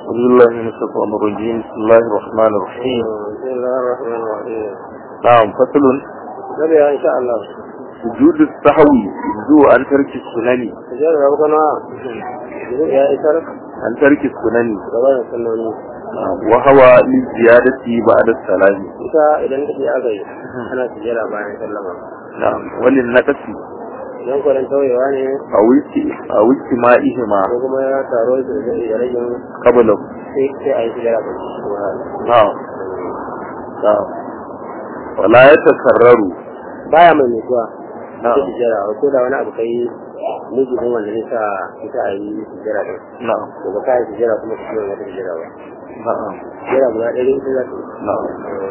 أعوذ بالله من الشيطان الرجيم بسم الله الرحمن الرحيم. بسم الله الرحمن الرحيم. نعم فصل. نبي إن شاء الله. سجود السهو يجوز عن ترك السنن. سجود ربنا. يا إسرك. عن ترك السنن. ربنا سنوني. وهو للزيادة بعد السلام. إذا أنت في أغي. أنا سجود بعد السلام. نعم وللنقص. idan kwanan tawayewa ne a wiki ma'ihima ko kuma ya taro da rajin kabala sai a yi sigara ba na'am na'am wala ya takarraru baya mai mutuwa na'am sai sigara ko da wani abu kai miji ne wanda ne sa a yi sigara din na'am ko ba kai sigara kuma ka yi wata sigara ba na'am sigara guda ɗaya ita za ta na'am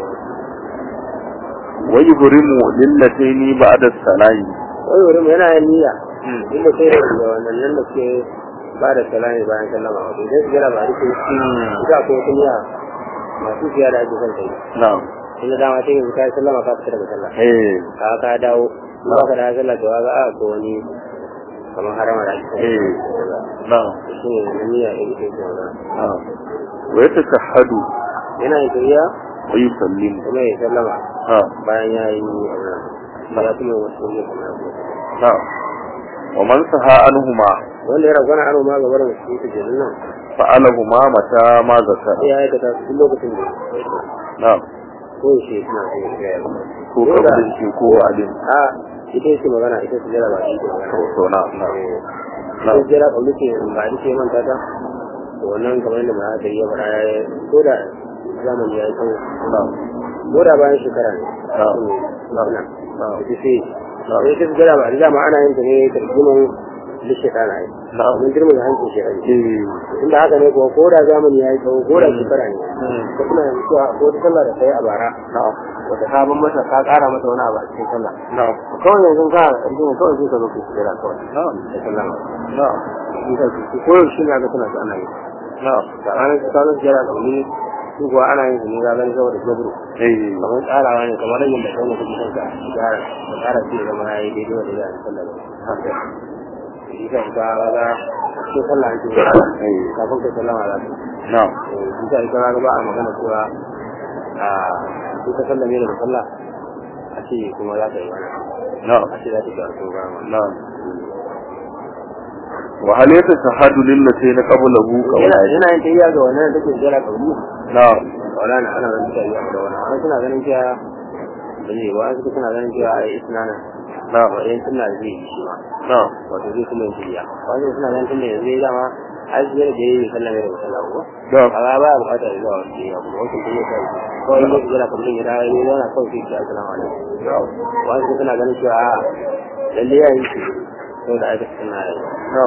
wa yuhrimu lillataini ba'da salami wai wurin yana yin niyya inda sai da wannan nan da ke ba da salami bayan sallama wato idan su gara ba duka ita ko wata niyya masu siya da ake son kai na'am inda dama sai yanzu ka yi sallama ka fita daga sallah ka dawo ba ka da sallah da waga a ko wani kamar harama da ake son na'am shi ne na niyya in ke ke wannan na'am wa yatashahhadu yana yin kariya wa yusallimu kuma ya sallama bayan ya yi abin ya kuma wasu ne kamar na'am wa man saha anhuma wanda ya ragwana aro ma gabar da su take nan fa'alahuma mata ma zakara ya aikata su lokacin da na'am ko shi suna sai ya yi ko kabin shi ko adin a ita ce magana ita ce jira ba ita magana to na ita jira ba muke ba ita ce manta ta to wannan kamar yadda ba ta yi ba ko da zamani ya yi tsawo ko da bayan shekara ne ita ce sai ta jira ba da ma ana yin ta ne ta jimin lishekara ne mun girma da hancin shekara inda haka ne ko da zamani ya yi tsawo ko da shekara ne ko kuma yanzu ko ta sallah da sai a bara wata sabon mata ka kara mata wani abu a cikin sallah kawai yanzu ka ƙarfi kawai sai ka zo ku jira kawai da sallah ko shi ne ga tana da ana yi da ranar tsakanin jira da wani su kuwa ana yin su ne ga gani saboda jabru kamar tsarawa ne kamar yin da kawai kuma kanka gyara da tsara ce zama ya yi daidai wa daidai a sallah da shi kan ka ga cikin sallah ake kafin ka sallama za ta shi ka ita ga ba a magana cewa sai ka sallame daga sallah a ce kuma za ta yi wani a ce za ta ga arko ba wa hal yatashahhadu lillatayn qablahu yana yin tayya ga wannan da take jira kabuli na'am wala na ana ganin tayya da wannan an suna ganin cewa bane ba an suna ganin cewa ai isnana na'am wa in suna zai yi shi ma na'am wato zai kuma yin tayya wani suna ganin tunda yanzu dama aziyar da yayi sallame da sallah ko amma ba bukatar zuwa wani ya kuma wasu kuma sai ko in yake jira kabulin ya dawo ne yana kawai sai ya assalamu alaikum wani suna ganin cewa lalle ya yi shi da aka suna yi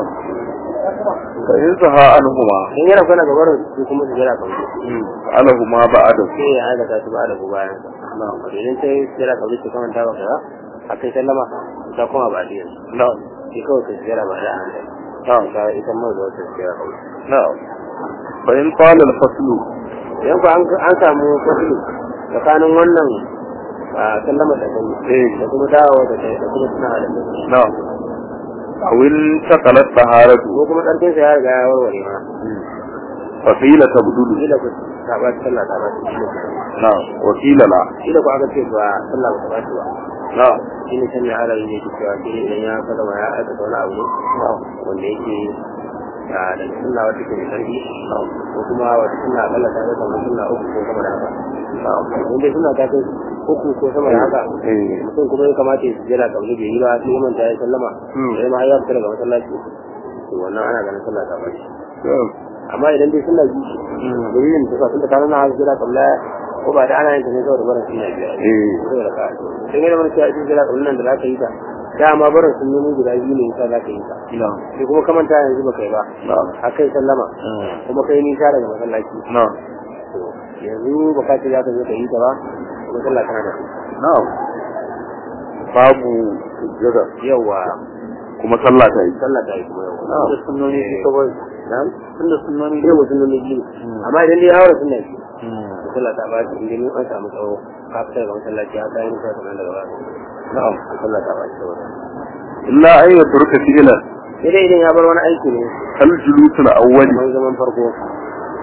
ka yin saha anhuma in yana kana gabar su kuma su jira kabuli alahuma ba'da sai ya aikata su ba da bayan na'am idan sai jira kabuli su kamar ta baka akai sallama ta kuma ba da yanzu na'am shi kawai ka jira ba da hankali na'am ka ita mai da wata jira kabuli na'am fa in qala al-faslu yan ko an samu faslu tsakanin wannan sallama da da kuma dawo da kuma suna da na'am awin taqalat taharatu ko kuma karfin sa ya riga ya warware ma fa qila tabdulu ila ku ta ba sallah ta ba na wa qila la ila ku aka ce ba sallah ba ta ba na shine sai ya ala ne cewa shi idan ya kada ma ya aka wani abu wanda yake da sunna wata ke sarki ko kuma wata sunna Allah ta ga kamar sunna uku ko sama da haka wanda sunna ta kai uku ko sama da haka mutum kuma ya kamata ya jira kabli bai yi ba sai man ta yi sallama sai ma ya fita daga masallaci to wannan ana ganin sallah ta bashi amma idan dai sunna ji dalilin ta tunda kana na jira kabla ko ba da ana yin ta ne saboda barin sunna biya saboda ka sai ne mun ce a jira kablan nan da zaka yi ta dama barin sun nemi guda biyu ne yasa zaka yi ta sai kuma kamanta yanzu baka yi ba akai sallama kuma kai nisa daga masallaci yanzu baka ce zaka zo ka yi ta ba kuma sallah kana da na'am babu jira yawa kuma sallah ta yi kuma yawa da sunnoni su kawai na'am tunda sunnoni ne mu sunnoni biyu amma idan dai haura sunna ce sallah ta ba shi idan an samu tsawo ka fita daga masallaci ya kai nisa sanan daga ba na'am sallah ta ba shi saboda illa ay yatruka fi'lan idan ya bar wani aiki ne kal julusul awwali zaman farko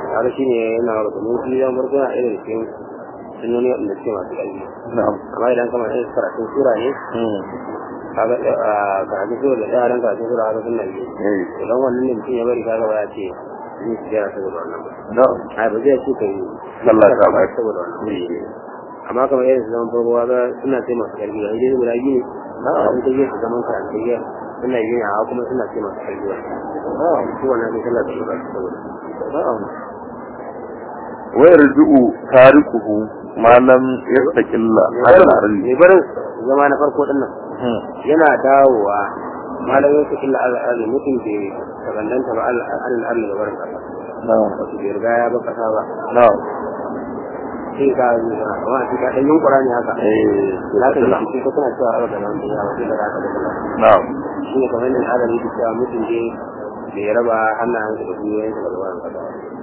har shi ne yana da kuma shi ya murga a irin cikin sunnoni da suke masu ƙarfi amma idan kama irin karatun sura ne kaga karatun sura da yaran karatun sura haka sunna ne idan wannan ne mutum ya bari kaga ba ya ce zai su jira saboda wannan ba ai ba zai ce kai sallah ta ba saboda wannan amma kamar irin su zaman farko ga suna sai masu ƙarfi da idan guda biyu ne sun ta yi su zaman karatun ya suna yi a kuma suna sai masu ƙarfi ba su wannan sai sallah ta ba saboda wayar ju'u tarikuhu malam yastaqilla ne barin zama na farko din nan yana dawowa malam yastaqilla al mutum da tabandanta ba al da barin kasa wato bai riga ya ba kasa ba sai ka yi amma shi ka dan yunkura ne haka zaka yi shi ko kana cewa da nan ya wato da haka da shi ne kamar nan adami da cewa mutum da ya raba hannayensa da gwiwoyinsa da barin kasa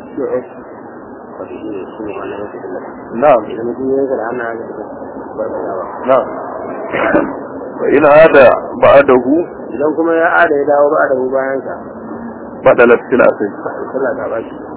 نعم فإن هذا بعده idan kuma ya ada ya dawo ba da bayan sa badalat tilafi sallah ta ba shi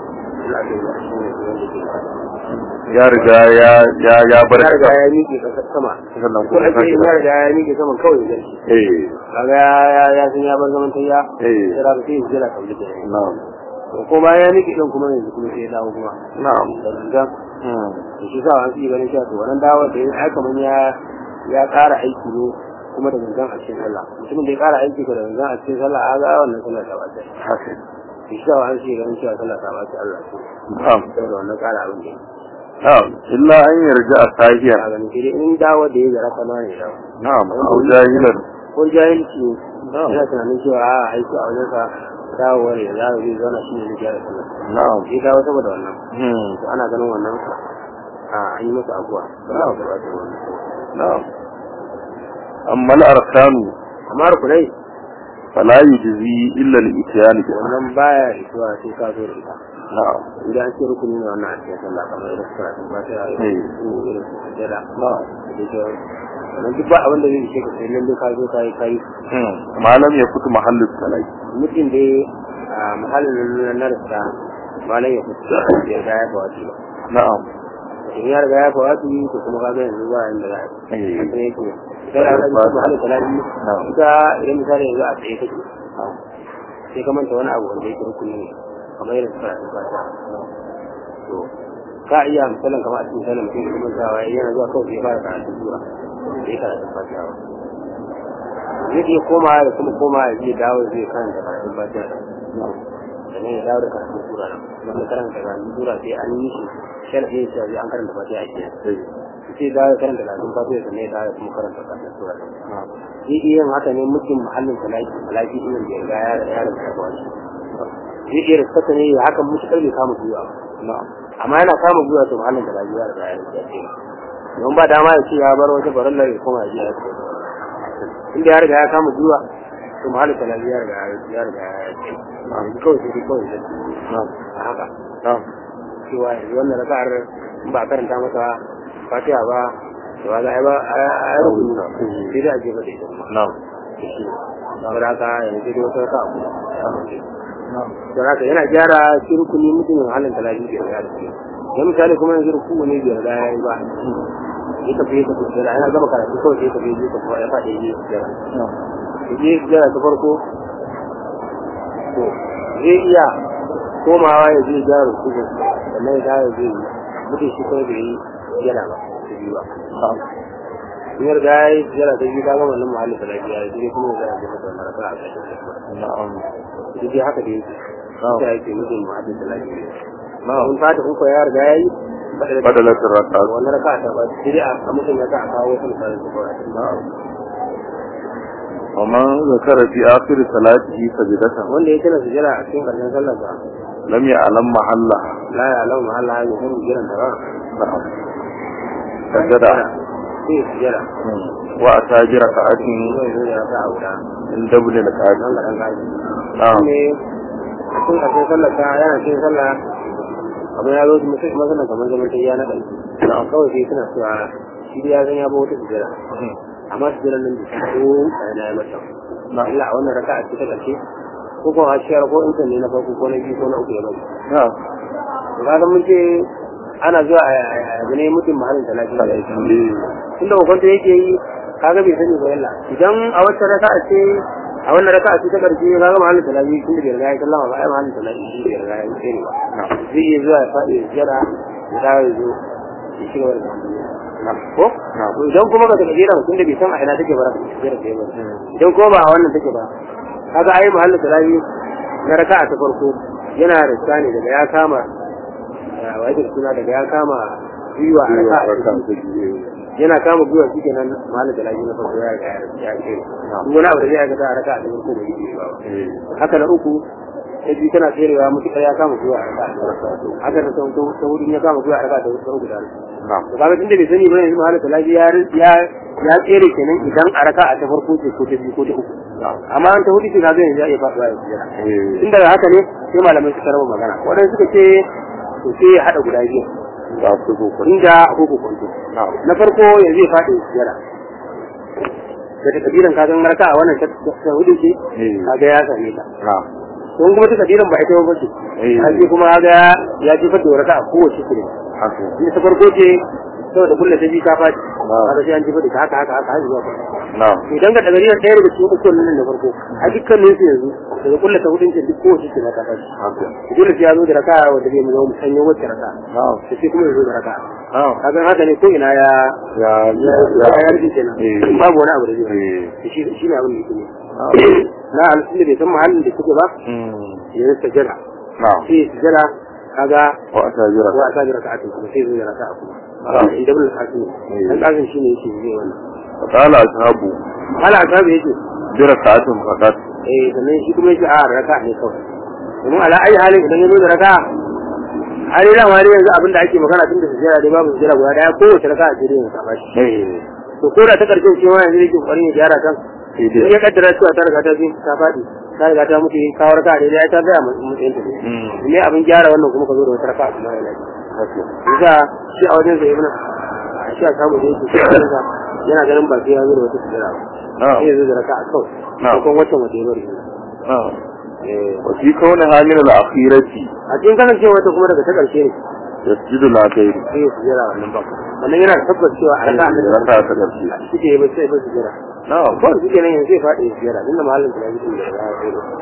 ya riga ya bar ya riga ya miƙe kasar sama sannan ko ake ya riga ya miƙe sama kawai da kaga ya san ya bar zaman tayya sai da sai jira kawai da na'am ko ba ya miki din kuma yanzu kuma sai ya dawo kuma na'am da shi sa an yi ganin cewa to wannan dawo da ya kaman ya ƙara aiki ne kuma da gangan a cikin sallah mutumin da ya ƙara aiki da gangan a cikin sallah a ga wannan sallah ta bace haka shi sa an yi ganin cewa sallah ta bace Allah na'am da wannan ƙara abin da na'am illa an yarda a sahiya a ganin shi in dawo da ya zara kana ne dawo na'am au jahilan ko jahilci ina tunanin cewa a aiki a wajen sa dawowar ya zara zai zauna shi ne na gyara sallah na'am shi dawo saboda wannan to ana ganin wannan an yi masa abuwa na'am amma al-arkanu amma rukunai fala yujzi illa al-ityan bi wannan baya isuwa sai ka zo da ita na'am idan an ce rukuni ne wannan a cikin sallah kamar da suka rasu ba ta yi irin su sujjada na'am da ke wannan duk ba abin da zai ce ka sai lalle ka zo ka yi malam ya kutu mahallin salai mutum da a mahallin na rasa malam ya kutu ya riga ya fawati ba na'am in ya riga ya fawati to kuma ka ga yanzu ba inda za a yi sai yake sai da Allah ya mahallin salai ita idan misali yanzu a tsaye kake sai ka manta wani abu wanda yake rukuni ne kamar yadda suka rasu fata to ka iya misalin kamar a cikin salon mutum da kuma zawa yana zuwa kawai ya fara karatu sura da ya karatu fata ba zai iya koma da kuma koma ya je dawo zai karanta karatun fata da ne ya dawo da karatun sura nan wanda karanta karatun sura sai an yi shi sharfi ya ce an karanta fata a ke sai dawo karanta karatun fata ya ne ya dawo kuma karanta karatun sura nan zai iya yin haka ne mutum muhallin salaki ɗin da ya ga ya rasa wani zai iya riskata ne ya hakan mutu bai kama gwiwa amma yana kama gwiwa to muhallin da lafiya da ya ce don ba dama ya ce ya bar wata barallar ya koma ya ce inda ya riga ya kama gwiwa to muhallin da lafiya ya riga ya ce kawai sai kawai ya ce a haka cewa wannan raka'ar in ba karanta masa fatiha ba to ga ai ba a rubuta sai da aje ba da ita na'am saboda haka yanzu dai wata raka'a don haka yana gyara shi rukuni mutumin halin talabi bai riga da shi ya misali kuma yanzu ruku ne bai riga ya yi ba ya tafi da ana gama karatu kawai sai tafi ya tafi ya faɗi ya yi gyara ta farko to zai iya komawa ya je gyara ruku sannan ya dawo zai yi mutum shi kawai bai yi gyara ba ta biyu ba in ya riga ya yi gyara ta biyu ta gama wannan muhallin talabi ya yi kuma ya zai masa wannan raka a ƙarshen duk haka da yake ta yake mutum mu'addin da lafiya in fata kun ya riga yayi badalatul raka wannan raka ta ba sai a mutum ya ka kawo sun fara su fara ومن ذكر في آخر صلاته سجدته wanda yake na sujada a cikin karshen sallar sa lam ya'lam mahalla la ya'lam mahalla ya san jiran da ba sajada sai sujada wa atajira ka'atin in dabule da ka'atin nan ga dan gaji ne a cikin karshen sallar sa yana cikin sallah abin ya zo mutum masana kamar zaman ta yana da kawai sai suna cewa shi ya san ya ba wata sujada amma sujada nan da ko da ya mata na illa a wannan raka'a ce ta karshe ko kuma hashiyar ko in ne na farko ko na biyu ko na uku ya bari kaga mun ce ana zuwa a gane mutum mahallin da lafiya tunda hukunta yake yi kaga bai sani ba yalla idan a wata raka'a ce a wannan raka'a ce ta karshe kaga mahallin da lafiya tunda bai riga ya sallama ba ai mahallin da lafiya bai riga ya yi ba zai iya zuwa ya faɗi jira ya dawo ya zo ya ci gaba da ko idan kuma ba ta gajera mutum da bai san a ina take ba jira ta ba idan kuma ba a wannan take ba kaga ai mahallin da lafiya na raka'a ta farko yana da tsani daga ya kama wajen suna daga ya kama gwiwa a raka'a yana kama gwiwa shi kenan mahallin da lafiya na farko ya ce duk wani abu da zai aikata a raka'a ta farko da yake ba haka na uku sai biyu tana tserewa mutuƙar ya kama gwiwa a raka'a ta farko haka da ta hudu ya kama gwiwa a raka'a ta farko da to kaga tunda bai sani ba yanzu mahallin da lafiya ya tsere kenan idan a raka'a ta farko ce ko ta biyu ko ta uku amma an ta hudu ce kaga yanzu ya iya faɗuwa ya tsira tun daga haka ne sai malamai suka raba magana waɗanda suka ce to sai ya haɗa guda biyu inda ko kokonto na farko yanzu ya faɗi tsira da ta kabiran kagan raka a wannan ta hudu ce kaga ya same ta don kuma ta kabiran ba ita ba ce kaje kuma kaga ya ji fata raka a kowace ce ne ta farko ce saboda kullu ta bi ka faɗi kaga sai an ji fata haka har zuwa idan ka tagari ɗaya daga cikin ukun nan da farko a dukkanin su yanzu daga kullu ta hudun ce duk kowace ce na ka faɗi dole sai ya zo da raka wanda zai mu sanyo wacce raka sai kuma ya zo da raka kaga haka ne ko ina ya rike kenan babu wani abu da zai shi ne abin da yake na alƙalla bai san mahallin da suke ba ya yi sajada sai sajada kaga wa asajira ka atin kuma sai zo da raka kuma idan bin kasu dan kasin shi ne yake zai wannan qala ashabu yake jira sa'atun faqat sannan shi kuma yake a raka ne kawai domin ala ayi halin idan ya zo da raka har yi dama dai yanzu abinda ake magana tun da sujjara dai babu sujjara guda daya kowace raka a jere ne saba shi to ko da ta karshen cewa yanzu yake kokarin ya gyara kan sai ya kaddara cewa ta riga ta bi ta faɗi ta riga ta mutu kawo raka dai ya ta tsaya matsayin ta ne abin gyara wannan kuma ka zo da wata raka kuma ya lafi yasa shi a wajen zai ibna shi a samu da yake yana ganin ba sai ya zo da wata sujjara ba sai ya zo da raka a kawai ko wacce wata ya bari وفي كونها من الأخيرة أكين كان شيء وتكون لك تكرشين يسجد لا غير هي سجرة wannan yana tabbata cewa a raka da raka ta gaske suke ba sai ba sujjara ko suke nan yanzu sai faɗi sujjara inda mahallin da yake da ya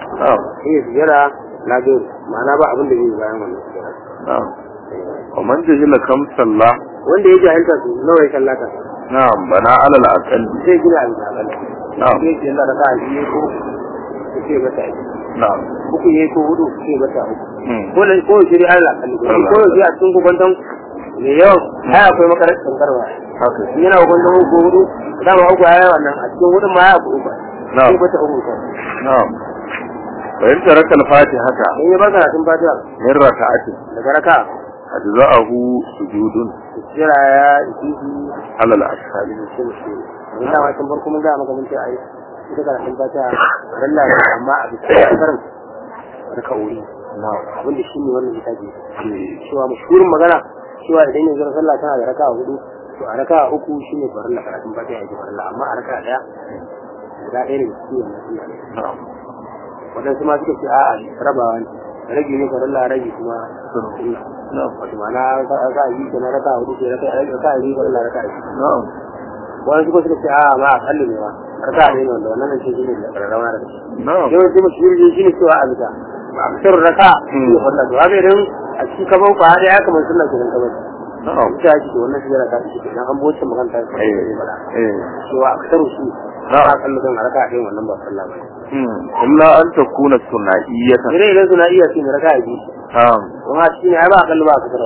kai sujjara la gairu ma'ana ba abin da zai bayan wannan sujjara ومن جهل كم صلى wanda ya jahilta su nawa ya sallata نعم بنا على الأقل sai gina abin da akalla نعم sai ya raka a biyu ko sai ba ta نعم uku ne ko hudu sai ba ta uku ko shiri Allah ko shi a cikin gubantan ne yau ai akwai makarar kankarwa haka yana gubantan ko hudu dama uku ai wannan a cikin hudun ma ya uku نعم sai ba ta uku نعم فإن ترك الفاتحة in ya barka tun fatiha من ركعة daga raka أجزاءه سجود jira ya yi على الأشهاد ina ma tun farko mun ga maka mun ce ai ita karatun fatiha ralla amma a bisa karin raka wuri wanda shi ne wannan ita ce cewa mashhurin magana cewa idan yanzu sallah tana da raka hudu to a raka uku shine farilla karatun fatiha yake farilla amma a raka daya guda ɗaya ne shi wannan sunna wadansu ma suka ce a'a rabawa ne rage ne farilla rage kuma sunna wato ma'ana za a yi ta na raka hudu sai raka a yi farilla raka a yi wani suka ce a ma a kalli ne ma raka ne wanda wannan ce shi ne da kararrawa da shi yawanci mashhurin shi ne cewa a bisa aksar raka ne farilla to haka idan a cikin kaman kwa da ya kamar sunna kenan kamar ita yake da wannan sigara ta ce dan an boce magana ta ce mala cewa aksar shi na kallu kan raka din wannan ba sallah ba illa an takuna sunnaiyyatan idan sunaiya ce ne raka yi kuma shi ne ai ba kallu ba aksar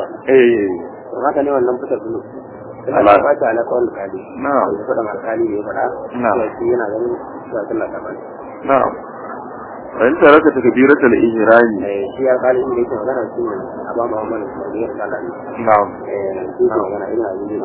haka ne wannan fitar dole Allah ba ta ala kawai kali na'am da fadan alkali ne fara na'am shi yana ganin cewa sallah ta bani na'am in taraka takbiratul ihrami shi alkali ne yake magana shi ne a ba mu mana ne da Allah na'am shi ne magana ina yin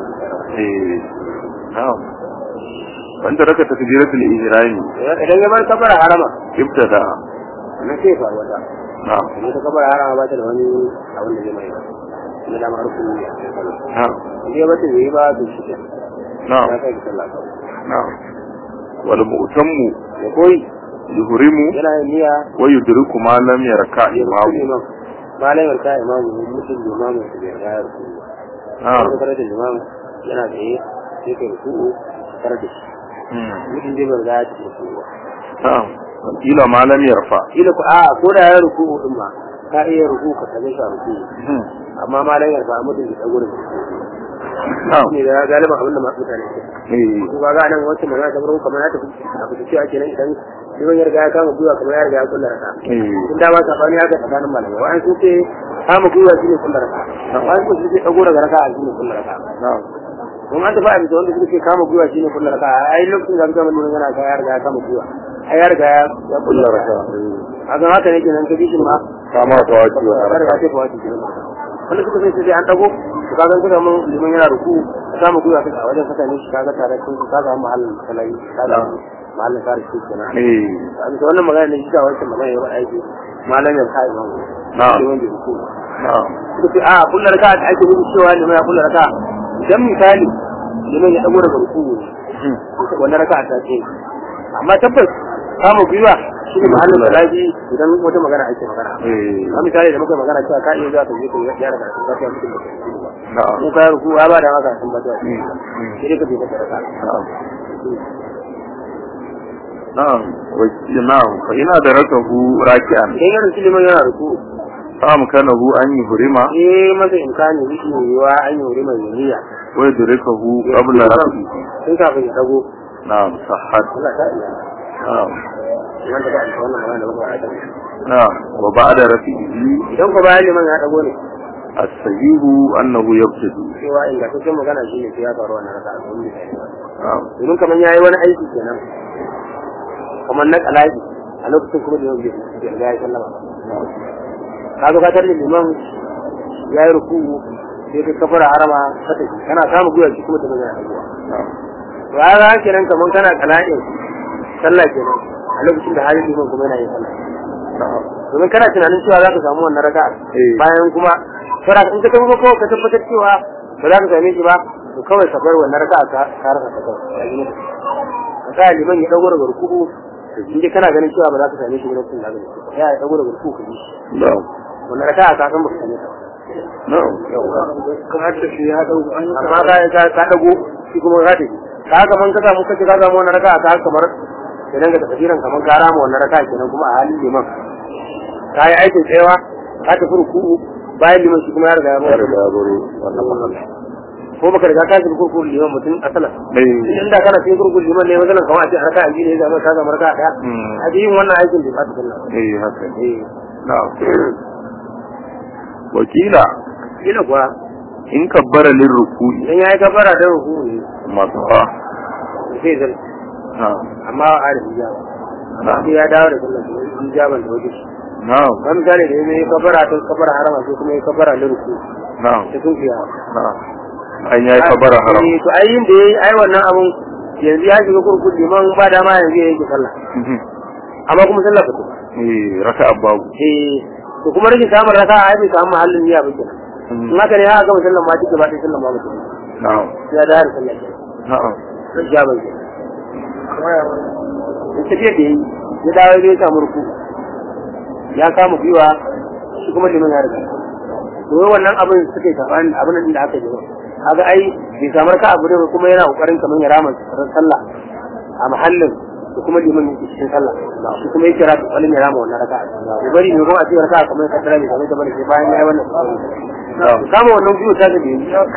na'am in taraka takbiratul ihrami idan ya bar kabara harama ibtada na ce fa wata na'am ne ta kabara harama ba ta da wani abin da zai mai ba ne da marfu ne na'am ne ba ta yi ba to shi na'am ya kai sallah na'am wal mu'tammu ya koyi yuhrimu yana yin niyya wa yudriku ma lam yarka imamu malamin ka imamu mutum imamu da ya ga ruku wanda kare da imamu yana tsaye sai kai ruku kare da shi mutum dai bar ga ci ruku kila malam yarfa kila ko a ko da ya ruku din ma ka iya ruku ka tabe shi ruku amma malamin yarfa mutum da gurin ne da galiba abin da masu mutane ko ga nan wacce magana ta farko kamar ta abu da cewa kenan idan liman ya riga ya kama gwiwa kamar ya riga ya kullar raka in da ba sabani haka tsakanin malamai wa'an sun ce kama gwiwa shine kullar raka wa'an sun ce dago daga raka shine kullar raka mun an tafi a bisa wanda suke kama gwiwa shine kullar raka ai lokacin da ga mun yana ga ya riga ya kama gwiwa ai ya riga ya kullar raka haka haka ne kenan kaji shi ma kama tawaji wa raka ce tawaji wanda suka sai an dago to kaga kuma mun liman yana ruku kama gwiwa kaga wajen saka ne shi kaga tare kun kaga mahallin salai kaga mahallin tare shi kenan an to wannan magana ne shi da wannan magana ya aiki malamin kai ma na'am na'am to a kullar ka ake yi cewa liman ya kullar ka dan misali liman ya dago daga ruku wannan raka'a ta ce amma tabbas kama gwiwa shi ne mahallin salaji idan wata magana ake magana a misali da muka magana cewa ka iya zuwa ka je ka gyara da ka ta mutum da ko ka ruku ba da haka sun ba ta shi ne ka je ka raka na'am na'am fa ina da rakahu raki'an idan ya ruku liman yana ruku am kanahu an yi hurima masa imkani yake yiwa an yi hurima yaniya wai durikahu qabla rafi sun kafin ya dago na'am sahhat na'am wanda ba a wannan magana da ba a da na'am wa ba'da rafi idan ko bayan liman ya dago ne as-sahihu annahu yabtadi cewa inda kake magana shi ne ya faru wannan raka'a don ne domin kaman yayi wani aiki kenan kamar na kalaji a lokacin kuma da yau ya yi sallama ka zo ka tarbi liman ya yi ruku sai ka kafara harama ka tafi kana samu guyar shi kuma ta magana to ya ga kenan kaman kana kala'in sallah kenan a lokacin da halin liman kuma yana yin sallah domin kana tunanin cewa za ka samu wannan raka'a bayan kuma fara in ka tabbata ko ka tabbatar cewa ba za ka same shi ba to kawai ka bar wannan raka'a ka rasa ta kawai ka liman ya dago daga ruku'u in dai kana ganin cewa ba za ka same shi lokacin da ya dago daga ruku'u ka yi wannan raka'a ka san ba ka same ta ka hadda shi ya dago amma ka dago shi kuma ka tafi ka kaman ka samu kace ka samu wannan raka'a ka kamar idan ka tafiran kaman ka rama wannan raka'a kenan kuma a halin liman ka yi aikin tsayawa ka tafi ruku'u bayan liman shi kuma ya riga ya bari ko baka riga ka tafi kurkuru liman mutum asalan inda kana cikin kurkuru liman ne wajen kamar a ce raka'a biyu ne ya zama ka zama raka'a daya a yin wannan aikin da ba ta sunna haka na'am wakila kila kuwa in kabbara lin ruku'i idan yayi kabbara da ruku'i masu sai zai amma a da hijaba amma ya dawo da sallah hijaban da wajen na'am kan gane da yayi kabbara ta kabbara harama sai kuma yayi kabbara lin ruku'i na'am ta tunkiya na'am an yayi kabbara haram to ayin da yayi ai wannan abun yanzu ya shiga kurkuku liman ba dama yanzu yayi sallah amma kuma sallah ba raka'a babu to kuma rashin samun raka'a ai bai samu mahallin niyya ba kenan in haka ne haka ga sallan ma take ba sai sallan ba mutum na'am ya da har sallah na'am ya ba ke in tafiya da yi ya dawo ya samu ruku ya kama biwa shi kuma liman ya riga to wannan abin suke sabani abin da aka yi kaga ai bai samu raka'a abu da kuma yana kokarin kaman ya rama sallah a mahallin da kuma liman yake cikin sallah shi kuma yake raka wani ya rama wannan raka'a ya bari ne kuma a cikin raka'a kamar ka tsara ne kamar ta bari sai bayan yayi wannan kama wannan biyu ta da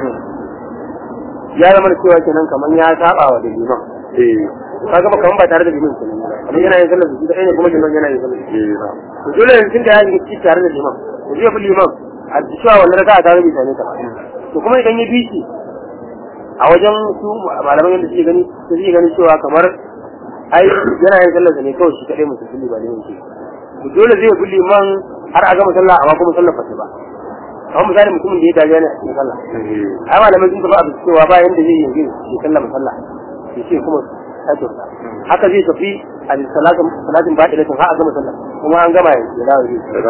ya zama da cewa kenan kaman ya saba wa da liman kaga ba kaman ba tare da liman kenan kamar yana yin sallah da shi da ne kuma liman yana yin sallah to dole ne tun da ya shiga cikin tare da liman to zai fi liman a cewa wannan raka'a ta rubuta ne ta to kuma idan ya bi shi a wajen su malaman yadda suke gani cewa kamar ai yana yin sallar da ne kawai shi kadai musulmi ba ne yake dole zai bi liman har a gama sallah amma kuma sallar fata ba kamar misali mutumin da ya dace ne a cikin sallah ai malaman sun tafi a cewa ba yanda zai yi shi sallah sallah shi ce kuma sake ta haka zai tafi a salatin ba'ilatin har a gama sallah kuma an gama ya dawo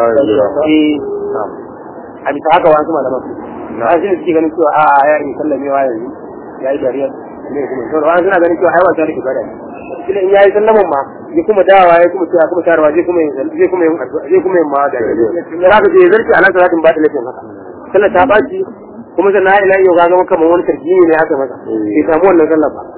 a bisa haka wasu malaman a shi ne suke ganin cewa a ya yi sallamewa yanzu ya yi dariya ne kuma to wani suna ganin cewa ai wata da ibada ne shi in ya yi sallaman ma ya kuma dawa ya kuma cewa kuma tarwa zai kuma yin ma da za ka je zarki ala salatin ba da laifin haka sallar ta baci kuma sannan ila yau ga gama kamar wani tarjini ne haka masa bai samu wannan sallar ba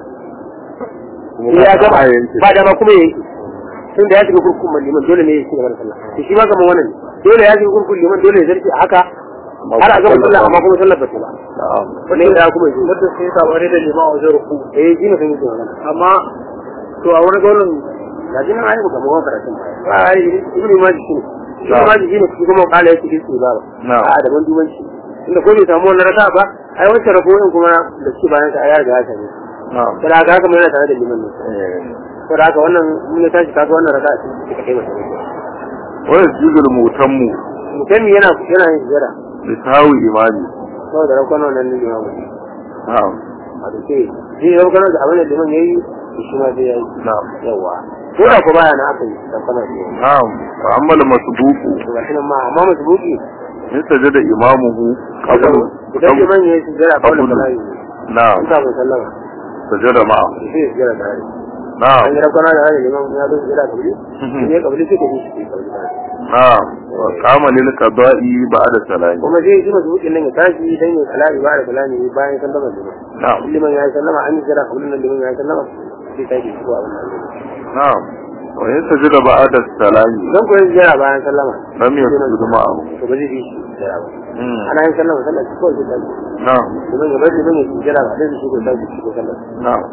ya gaba ba dama kuma yayi tun da ya shiga kurkun liman dole ne ya shiga da sallah to shi ma kamar wannan dole ya shiga kurkun liman dole ya zarki haka har a gaba sallah amma kuma sallar ba ta ba wannan da kuma yi wanda sai ta bare da liman a wajen ruku shi ne kan yi wannan amma to a wani gaunin lajin na ayyuka kamar wani karatun ba a yi ibn maji shi ne shi kuma kala ya cikin su ba a da ban dubanci inda ko bai samu wannan raka ba ai wancan rako'in kuma da shi bayan ka ya riga ya sani sai da haka kuma yana tare da liman ne sai da haka wannan mun ya tashi kaga wannan raka shi ka kai masa wani jigil mutammu yana yin jira da tawi imani saboda rako'in wannan ne liman na'am a da ke shi rako'in da abin da liman yayi shi ma zai yi yawa ko da ko baya na aka yi dan kana yi na'am wa amma masbuqu ga shi ma amma masbuqi in sajada imamuhu qabla idan liman yayi sujjada qabla salati na'am in ka sallama sajada ma'a shi sujjada da na'am an yi rakana da liman ya zo sujjada kabli ne kabli sai ka yi shi kabli na'am wa qama lil qada'i ba'da salati kuma sai shi masbuqin nan ya tashi dan ya salati ba'da salati bayan sallama liman na'am liman ya sallama an yi sujjada kabli nan liman ya sallama sai ta yi shi ko abin nan na'am wa in sajada ba'da salati dan ko sujjada bayan sallama lam yasjudu ma'ahu to ba zai yi shi sujjada ba ana yin sallama sallah ko sai ta na'am liman ya bari liman ya sujjada ba dai shi ko ta shi ko sallah na'am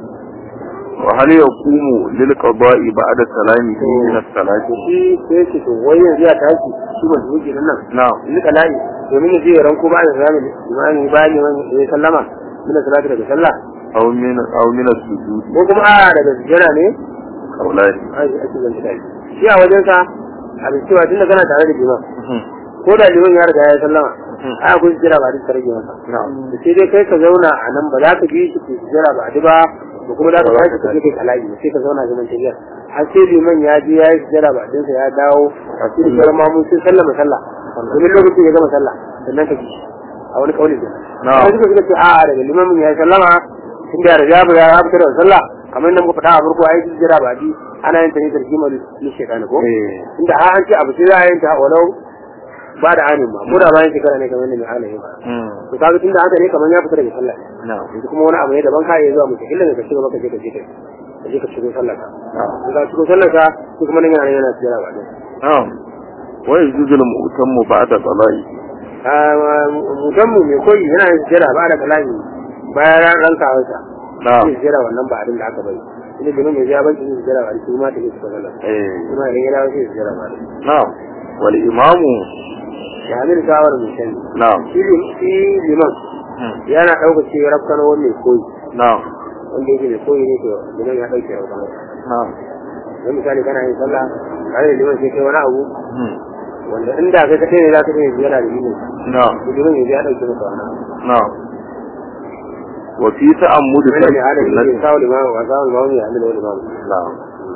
wa hal yaqumu lil qada'i ba'da salami min as-salati shi sai shi to wai yanzu ya tashi shi ba zuwa gidan nan na'am ni kalai domin ya je ya ranko ba da salami imani ba ne wani ya sallama min salati daga sallah aw min as-sujud ko kuma a daga sujjada ne kaulani ai ake zan tashi shi a wajen sa abin cewa tunda kana tare da liman ko da liman ya riga ya sallama ai akwai sujjada ba duk rage masa na'am sai dai kai ka zauna a nan ba za ka bi shi sujjada ba ba da kuma da ka tashi ka kai kalai sai ka zauna zaman tafiya har sai liman ya je ya yi sujjada ba dinsa ya dawo a cikin sarma mun sai sallama sallah domin lokacin ya gama sallah sannan ka bi a wani kauli da na'am sai suka ce a'a daga liman ya yi sallama tun da ya fita da sallah kamar yadda muka faɗa a farko ai sujjada ba di ana yin ta ne tarjima li shaytan ko inda an ce abu sai za a yin ta walau ba da anin ba ko da bayan shekara ne kamar yadda mai halaye ba to kaga tunda haka ne kamar ya fita daga sallah yanzu kuma wani abu ne daban ka iya zuwa mutum illa ka shiga maka je ka shigo sallah ka ka shigo sallah ka ko kuma nan yana sujjada ba din wa yujuzul mu'tammu ba'da qada'i mutammu mai koyi yana yin sujjada ba da kalami bayan ranka wasa sai sujjada wannan ba abin da aka bari ina da mai ya banki sujjada ba shi ma ta yi sallah kuma idan yana yin sujjada ba na'am wal imamu ya amir shawar mutum na'am shi liman yana dauka ce rafkan wannan koyi na'am wanda yake da koyi ne to liman ya dauke rafkan na'am dan misali kana yin sallah kare da liman sai kai wani abu wanda inda kai kace ne za ka yi ziyara da liman na'am liman ya dauke maka wannan na'am wa fi ta'ammud sunnati sawul imam wa sawul imam ya amir wal imam na'am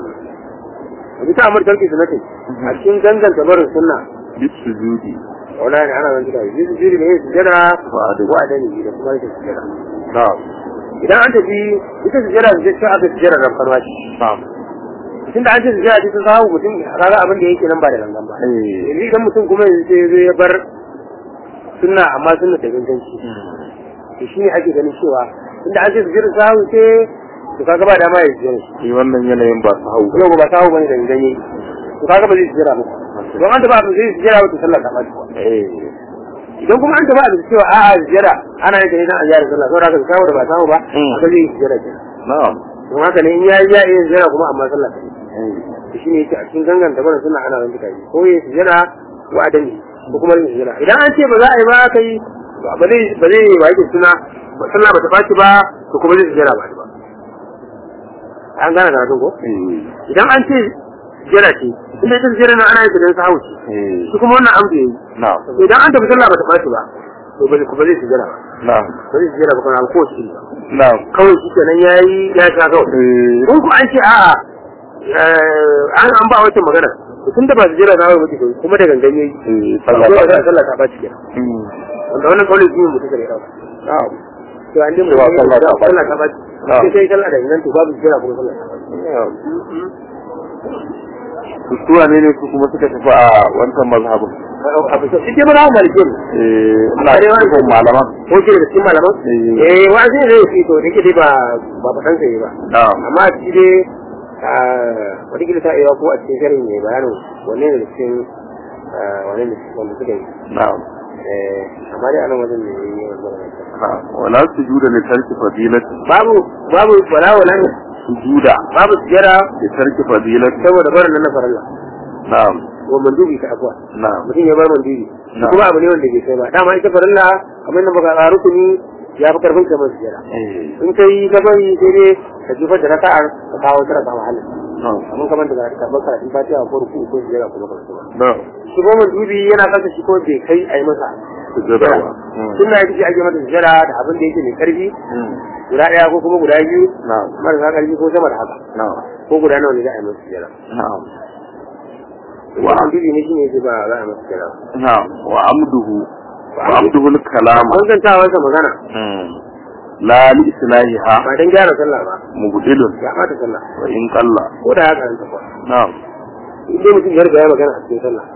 bi ta'ammud tarki sunnati a cikin danganta barin sunna bis sujudi wala ne ana wanda yi sujudi ne sujada wa adani da kuma yake sujada na'am idan an tafi ita sujada da ta aka sujada da farwa na'am tunda an ce sujada ta sahu mutum kaga abin da yake nan ba da gangan ba yanzu idan mutum kuma sai zai ya bar sunna amma sunna da ganganci to shi ne ake ganin cewa tunda an ce sujada sahu ce to kaga ba dama ya sujada shi wannan yanayin ba sahu yau ba sahu bane da ganye to kaga ba zai sujada ba don an taba abin zai sujada wata sallah ta ɓaci idan kuma an taba abin cewa a'a sujada ana yin ta ne dan a jara sallah saboda haka samu da ba samu ba aka zai sujada ke na'am don haka ne in ya yi yin sujada kuma amma sallah ta yi shi ne yake a cikin gangan da bana suna ana wani kaji ko yin sujada wa adami ko kuma yin sujada idan an ce ba za a yi ba aka yi ba zai yi wa yake suna sallah ba ta ɓaci ba to kuma zai sujada ba ba an gane karatun ko idan an ce sujada ce inda ita sujada nan ana yin ta don sahu ce shi kuma wannan abu da yayi idan an tafi sallah ba ta ɓaci ba to ba zai sujada ba na'am ba zai sujada ba kuma ko shi ba na'am kawai shi kenan yayi ya sha kawai ko ku an ce a'a an ba wata magana tun da ba sujada na wai mutum kuma da gangan yayi sallah ta ɓaci kenan wanda wannan kawai shi mutum da ya dauka na'am to an dinga sallah ta ɓaci sai sallah da nan to babu sujada kuma sallah ta ɓaci su wane ne su kuma suka tafi a wancan mazhabin abu to shi ke mana maliki ina cikin malaman ko ke da cikin malaman wa'azi ne shi to da ke ba fadan sai ba amma shi dai wani gida ta iya ko a cikin sharin ne bayanin wanne ne cikin wanne ne wanda suka yi amma dai anan wajen ne wala sujuda li tarki fadilati babu wala sujuda babu sujada li tarki fadilati saboda barin nan na farilla na'am wa mandubi ta akwa na'am mutum ya bar mandubi kuma abu ne wanda bai sai ba dama ita farilla kamar da muka tsara rukuni ya fi karfin kamar sujada in kai ka bari sai dai ka jefar da raka'ar ka kawo tara ka mahallin amma kamar da ka bar karatun fatiha ko ruku ko sujada ko maka ba shi ko mandubi yana kasa shi ko bai kai ai masa sujada sunna yake ake mata sujada da abin da yake mai karfi guda daya ko kuma guda biyu marasa karfi ko sama da haka ko guda nawa ne za a yi masa sujada wa amduhu ne shine yake ba za a masa sujada wa amduhu al-kalam an zanta wasa magana la li islahiha ba dan gyara sallah ba mubdilun ya mata sallah wa in qalla ko da ya karanta ba na'am idan mutum ya riga ya magana a cikin sallah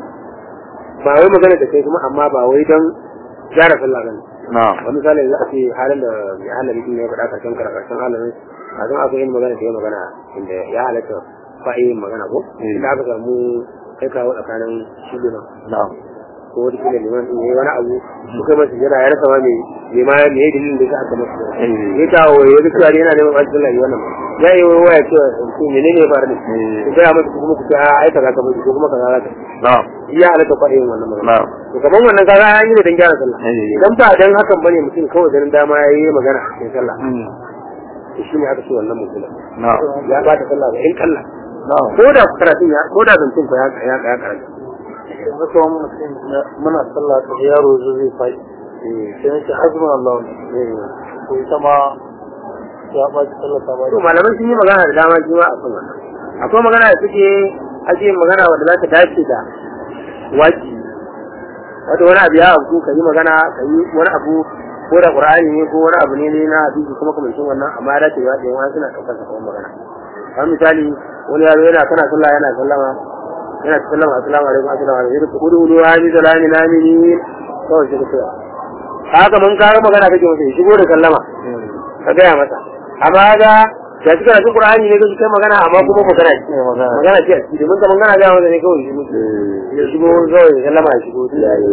ba wai magana da kai kuma amma ba wai dan gyara sallah bane wani misali za a ce halin da ya halin mutum ya faɗa karshen halin a zan aka yin magana da ya magana inda ya halatta fa'in magana ko inda aka samu kai kawo tsakanin shuguna ko wani kila liman din yayi wani abu ko kai masa jira ya rasa ma me ma me dalilin da aka masa ya kawo ya ga cewa yana neman wasu Allah wannan ya yi waya cewa ko menene ya faru ne ko ga masa kuma ku ta aika za ka mutu ko kuma kaza za ka ya halatta fa'in wannan magana to kaman wannan kaga an yi da dan gyara sallah idan ba dan hakan bane mutum kawai dan dama yayi magana a cikin sallah shi ne aka ce wannan mutum ya ba ta sallah in kalla ko da karatun ya ko da zancin ko ya karanta wasu wani mutum muna sallah ta yaro zai fai sai nake azumi Allah ne ko ita ma ya ba ta sallah ta ba to malaman sun yi magana da dama shi ma a kan wannan akwai magana da suke ake magana wanda za ta dace da waki wato wani abu ya abu ka yi magana ka yi wani abu ko da qur'ani ne ko wani abu ne na hadisi kuma kamar shin wannan amma da cewa da yawa suna daukar sa kuma magana kamar misali wani yaro yana kana sallah yana sallama assalamu alaikum ko dudu hadi salami namini kawai shi ka haka mun kawo magana kake masa shigo da sallama ka gaya masa amma ga ya cika da qur'ani ne kake magana amma kuma magana ce domin ka magana ga wanda ne kawai ya shigo kawai sallama ya shigo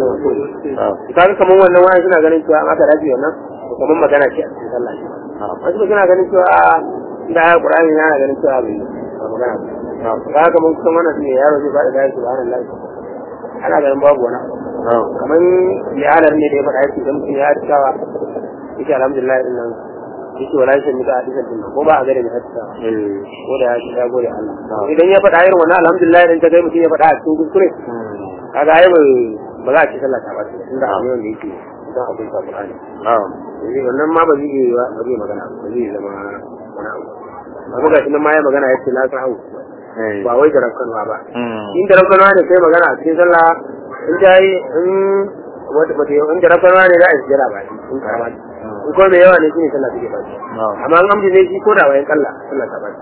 kaga kaman wannan wani suna ganin cewa aka dace wannan kaman magana ce a cikin sallah wasu suna ganin cewa da qur'ani yana ganin cewa magana kaga kaman kusan wannan ne yaro zai ba da subhanallahi ana ganin babu wani kaman yalar ne da ya faɗa yake da mutum ya tsawa yake alhamdulillah din nan yake wala shi ne da hadisin din ko ba a gare ni hatta ko da ya shi ya gode Allah idan ya faɗa irin wannan alhamdulillah din ta kai mutum ya faɗa a cikin kuskure kaga ai ba za a ci sallah ta ba tunda a yau ne yake idan akwai Qur'ani yanzu wannan ma ba zai yi ba zai magana ba zai zama wani abu ga shi nan ma ya magana yace la ta hau ba wai da rakkanwa ba in da rakkanwa ne kai magana a cikin sallah in dai in wata bata yau in da rakkanwa ne za a jira ba in karama in ko mai yawa ne shine sallah take ba amma an amji ne shi ko da wayan kalla sallah ta ba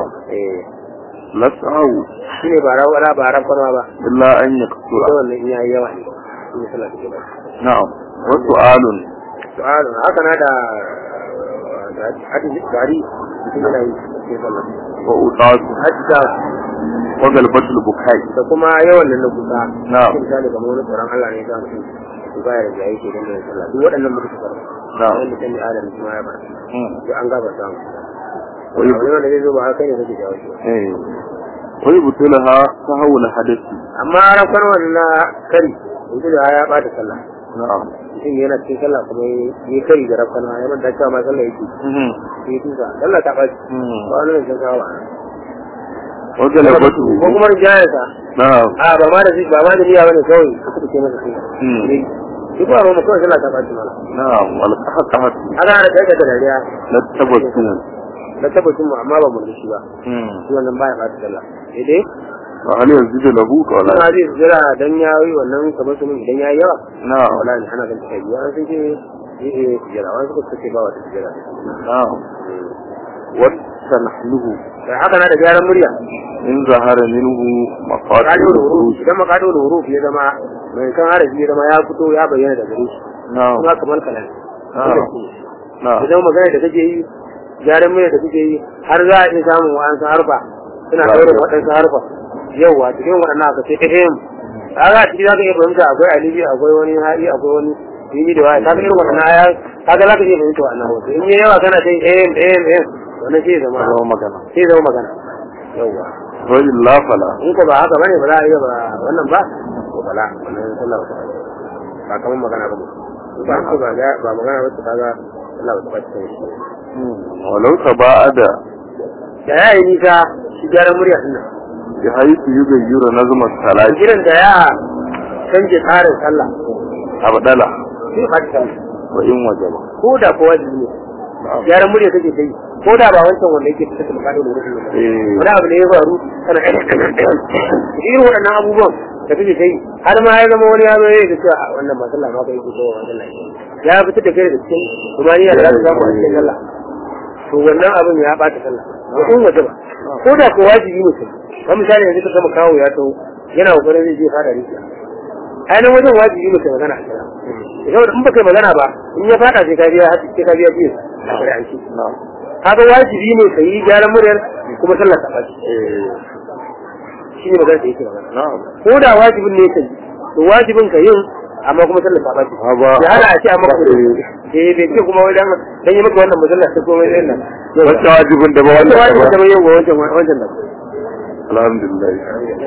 las'au shine ba rawala ba rakkanwa ba illa an yaksura wannan in yayi yawa ne shine sallah take ba na'am wa su'alun haka na da hadisi gari cikin da yi sallah wa utatu hadda wa galbatul bukai da kuma yawan nan na kusa na'am misali kamar wani tsoron Allah ne ya mutum su baya da yayi ke dan sallah duk waɗannan mutum su fara na'am wanda kan adam kuma ya bar duk an gaba samu wani wanda zai zo ba haka ne kake jawo shi wai butulaha sahawul hadasi amma rafar wannan kari mutum da ya bata sallah na'am mutum yana cikin sallah kuma ya kari da rafar ya manta cewa ma sallah yake sai tuka sallah ta baci ba wani ne kan kawo wajen labatu ko kuma rijayansa na'am ba ma da shi ba ma da niyya bane kawai aka take masa sai duk ba mu kawai sallah ta baci mala na'am wal qahqahat ana da kai da dariya la tabassum da tabbacin mu amma ba mu da shi ba shi wannan baya ba ta sallah dai wa hal yazid lahu qawla ana ji jira dan yayi wannan kamar su idan yayi yawa na'am wala ne ana ganin kai ya san ce jira wani suka ce ba wata jira na'am tanahluhu haka na da gyaran murya in zahara minhu maqatil kadul huruf huruf idan makadul huruf ya zama mai kan harafi ya zama ya fito ya bayyana da gare shi na'am kuma kamar kalan na'am idan magana da kake yi gyaran murya da kake yi har za a iya samun wa'ansu harfa suna ɗaure waɗansu harfa yauwa cikin waɗannan aka ce ehem kaga a ciki za ka iya fahimta akwai alibi akwai wani haɗi akwai wani yi da waya kaga irin waɗannan aya kaga za ka iya fahimta waɗannan wasu in yi yawa kana sai ehem wannan sai zama magana magana yauwa rajul la fala in ko ba haka bane ba za a iya ba wannan ba ko bala wannan sallah ba kamar magana ba ne ba ko ba magana ba kaga Allah ba ta shi walau taba'ada da yayi nisa shi gyaran murya din nan bi haythu yughayyiru nazm as-salat gidan da ya canje tsarin sallah abdala shi hadda wa in wajaba ko da ko wajibi ne gyaran murya kake kai ko da ba wancan wanda yake fitar da makado da rubutu wani abu ne ya faru kana irin waɗannan abubuwan da kake kai har ma ya zama wani ya zo ya ga cewa wannan masallah ma kai ko wannan ya fitar da kai da cikin rumaniya da za ta samu a cikin sallah to wannan abin ya bata sallah ko in wajaba ko da ko wajibi ne kai misali yanzu ka gama kawo ya taho yana kokarin zai je fada rijiya ainihin wajen wajibi ne kai magana a kira saboda in baka magana ba in ya fada sai ka biya biyu a shari'anci kaga wajibi ne ka yi gyaran muryar kuma sallar ta baci shi ne magana da yake magana ko da wajibin ne kai to wajibin ka yin amma kuma sallar ta baci ya hana a ce amma bai ce kuma wai dan yi maka wannan musallar ta komai zai nan wacce wajibin da ba wannan wajibin da ba yin wancan da alhamdulillah